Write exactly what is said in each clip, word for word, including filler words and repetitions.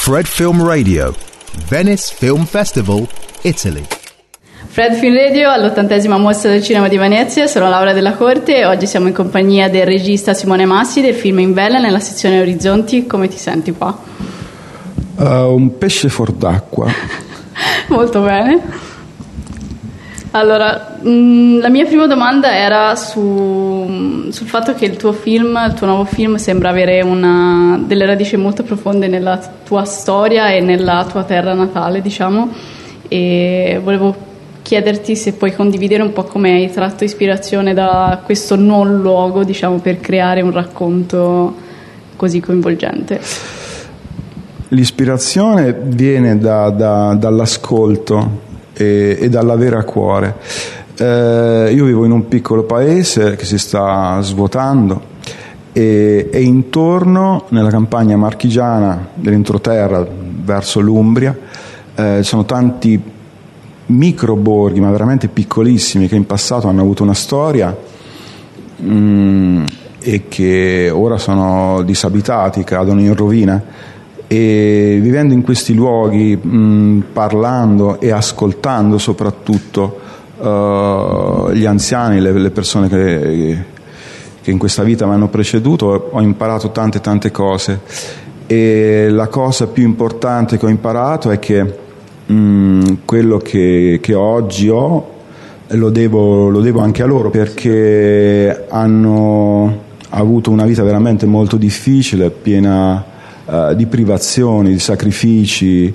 Fred Film Radio, Venice Film Festival, Italy. Fred Film Radio all'ottantesima mostra del cinema di Venezia, sono Laura Della Corte e oggi siamo in compagnia del regista Simone Massi del film In Vela nella sezione Orizzonti. Come ti senti qua? Uh, un pesce fuor d'acqua. Molto bene. Allora, mh, la mia prima domanda era su, sul fatto che il tuo film, il tuo nuovo film, sembra avere una, delle radici molto profonde nella tua storia e nella tua terra natale, diciamo, e volevo chiederti se puoi condividere un po' come hai tratto ispirazione da questo non luogo, diciamo, per creare un racconto così coinvolgente. L'ispirazione viene da, da, dall'ascolto e, e dall'avere a cuore. Eh, io vivo in un piccolo paese che si sta svuotando e, e intorno, nella campagna marchigiana dell'entroterra verso l'Umbria, eh, sono tanti micro borghi, ma veramente piccolissimi, che in passato hanno avuto una storia mh, e che ora sono disabitati, cadono in rovina. E vivendo in questi luoghi, mh, parlando e ascoltando soprattutto uh, gli anziani, le, le persone che, che in questa vita mi hanno preceduto, ho imparato tante tante cose. E la cosa più importante che ho imparato è che mh, quello che, che oggi ho lo devo, lo devo anche a loro, perché hanno avuto una vita veramente molto difficile, piena Uh, di privazioni, di sacrifici,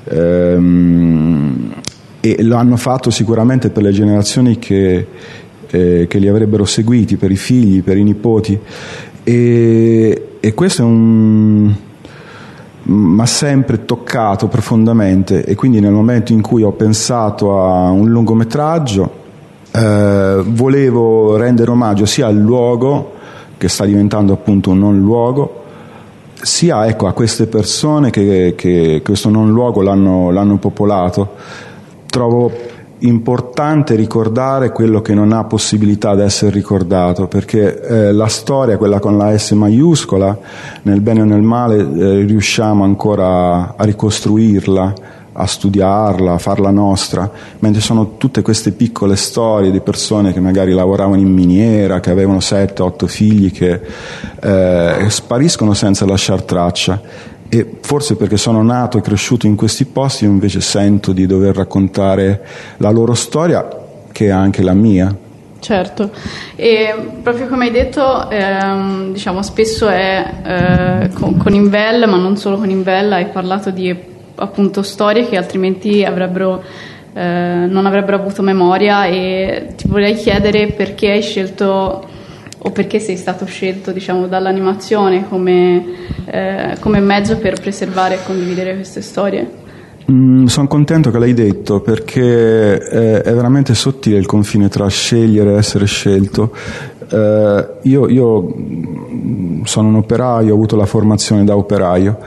um, e lo hanno fatto sicuramente per le generazioni che, eh, che li avrebbero seguiti, per i figli, per i nipoti, e, e questo è un mi ha sempre toccato profondamente, e quindi nel momento in cui ho pensato a un lungometraggio eh, volevo rendere omaggio sia al luogo, che sta diventando appunto un non luogo, sia ecco a queste persone che, che questo non luogo l'hanno, l'hanno popolato. Trovo importante ricordare quello che non ha possibilità di essere ricordato, perché eh, la storia, quella con la S maiuscola, nel bene o nel male, eh, riusciamo ancora a ricostruirla, a studiarla, a farla nostra, mentre sono tutte queste piccole storie di persone che magari lavoravano in miniera, che avevano sette, otto figli, che eh, spariscono senza lasciar traccia. E forse perché sono nato e cresciuto in questi posti, io invece sento di dover raccontare la loro storia, che è anche la mia. Certo, e proprio come hai detto, ehm, diciamo spesso è eh, con, con Invel, ma non solo con Invel, hai parlato di appunto storie che altrimenti avrebbero eh, non avrebbero avuto memoria, e ti vorrei chiedere perché hai scelto, o perché sei stato scelto, diciamo, dall'animazione come, eh, come mezzo per preservare e condividere queste storie. Mm, sono contento che l'hai detto, perché è, è veramente sottile il confine tra scegliere e essere scelto. Eh, io, io sono un operaio, ho avuto la formazione da operaio,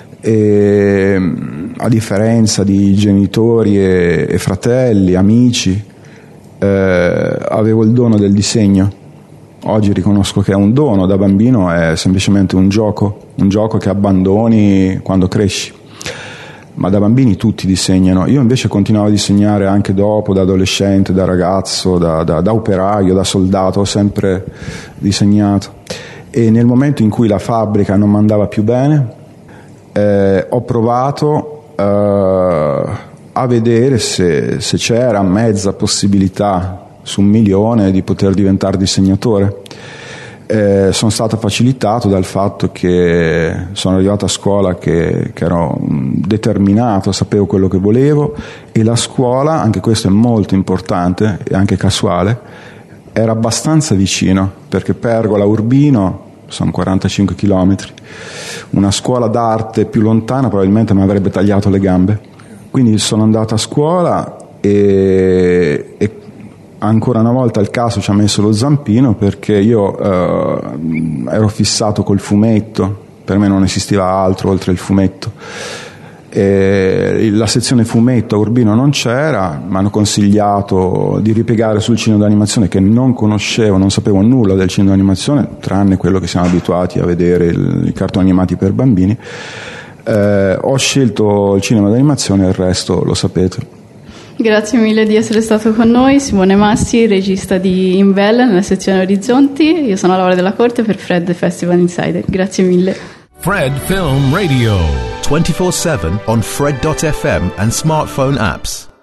e a differenza di genitori e, e fratelli, amici, eh, avevo il dono del disegno. Oggi riconosco che è un dono, da bambino è semplicemente un gioco, un gioco che abbandoni quando cresci, ma da bambini tutti disegnano. Io invece continuavo a disegnare anche dopo, da adolescente, da ragazzo, da, da, da operaio, da soldato, ho sempre disegnato. E nel momento in cui la fabbrica non mandava più bene, Eh, ho provato eh, a vedere se, se c'era mezza possibilità su un milione di poter diventare disegnatore. Eh, sono stato facilitato dal fatto che sono arrivato a scuola che, che ero determinato, sapevo quello che volevo, e la scuola, anche questo è molto importante e anche casuale, era abbastanza vicino, perché Pergola Urbino sono quarantacinque chilometri. Una scuola d'arte più lontana probabilmente mi avrebbe tagliato le gambe. Quindi sono andato a scuola e, e ancora una volta il caso ci ha messo lo zampino, perché io eh, ero fissato col fumetto, per me non esisteva altro oltre il fumetto. E la sezione fumetto a Urbino non c'era, mi hanno consigliato di ripiegare sul cinema d'animazione, che non conoscevo, non sapevo nulla del cinema d'animazione tranne quello che siamo abituati a vedere, il, i cartoni animati per bambini. Eh, ho scelto il cinema d'animazione e il resto lo sapete. Grazie mille di essere stato con noi. Simone Massi, regista di Invel nella sezione Orizzonti. Io sono Laura Della Corte per Fred Festival Insider. Grazie mille. Fred Film Radio twenty-four seven on Fred dot f m and smartphone apps.